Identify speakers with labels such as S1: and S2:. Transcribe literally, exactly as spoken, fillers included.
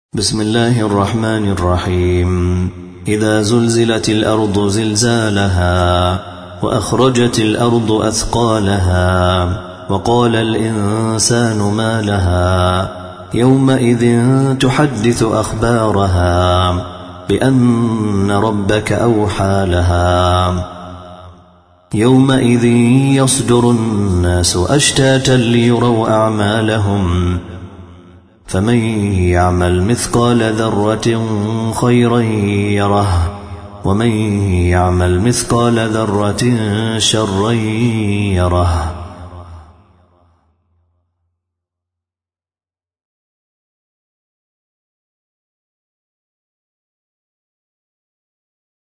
S1: بسم الله الرحمن الرحيم إذا زلزلت الأرض زلزالها وأخرجت الأرض أثقالها وقال الإنسان ما لها يومئذ تحدث أخبارها بأن ربك أوحى لها يومئذ يصدر الناس أشتاتا ليروا أعمالهم فمن يعمل مثقال ذرة خيرا يره ومن يعمل مثقال ذرة شرا يره